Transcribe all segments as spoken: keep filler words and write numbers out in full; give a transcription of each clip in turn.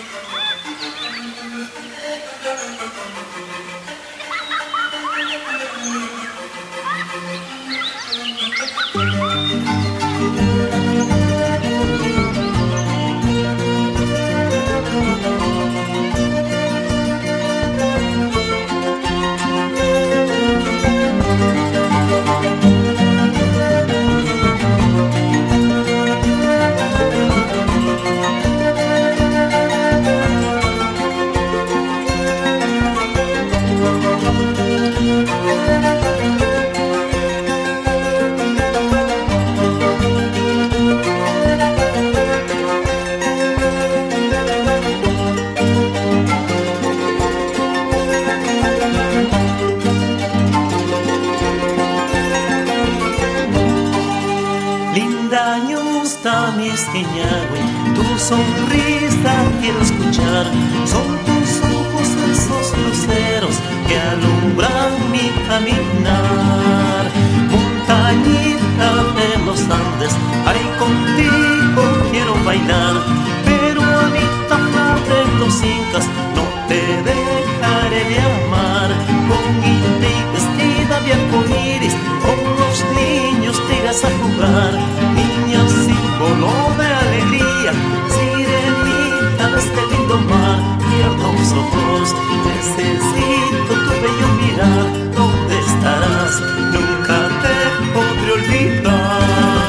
Tu sonrisa quiero escuchar, son tus ojos esos luceros que alumbran mi caminar. Montañita de los Andes, ahí contigo quiero bailar. Peruanita flor de los incas, no te dejaré de amar. Bonita y vestida de arcoíris, con los niños te irás a jugar. Niña símbolo de alegría, sirenita de este lindo mar. Tiernos ojos, necesito tu bello mirar. ¿Dónde estarás? Nunca te podré olvidar.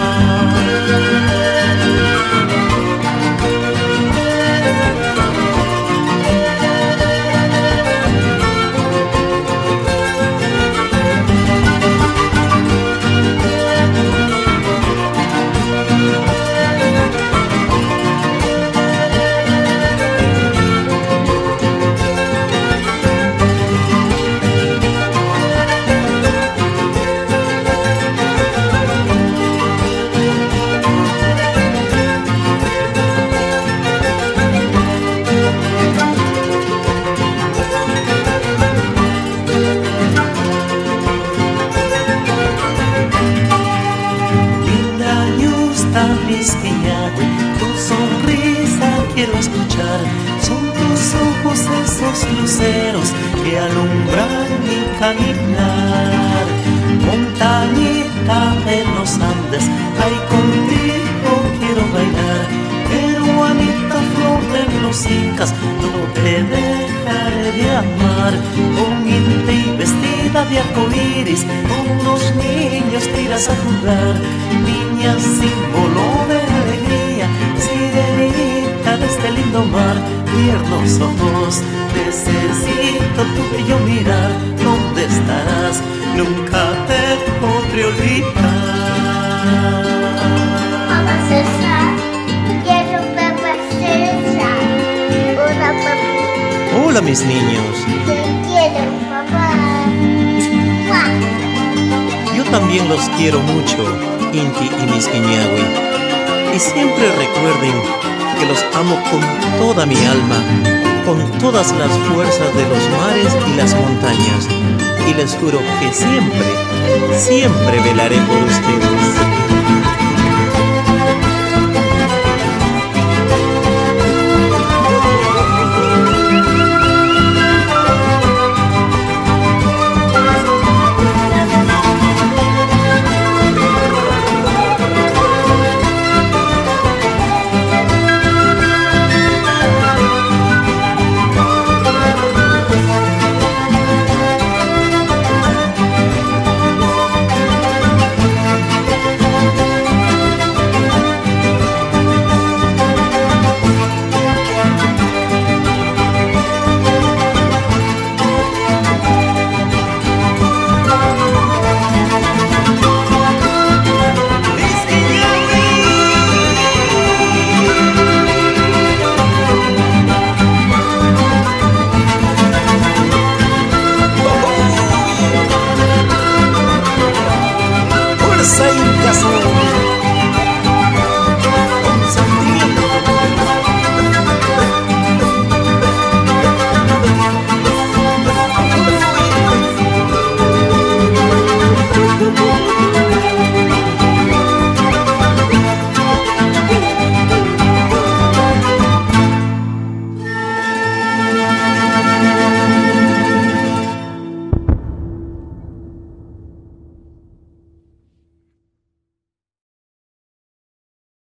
Tu sonrisa quiero escuchar, son tus ojos esos luceros que alumbran mi caminar. Montañita de los Andes, ahí contigo quiero bailar. Peruanita flor de los incas, no te dejaré de amar. Bonita y vestida de arcoíris, con los niños te irás a jugar. Niña símbolo de alegría, sirenita de este lindo mar. Tiernos ojos, necesito tu bello mirar. ¿Dónde estarás? Nunca te podré olvidar. Mamá César, quiero papá César. Hola papá. Hola mis niños. Te quiero papá. Yo también los quiero mucho, Inti y Misquiñahue. Y siempre recuerden que los amo con toda mi alma, con todas las fuerzas de los mares y las montañas. Y les juro que siempre, siempre velaré por ustedes.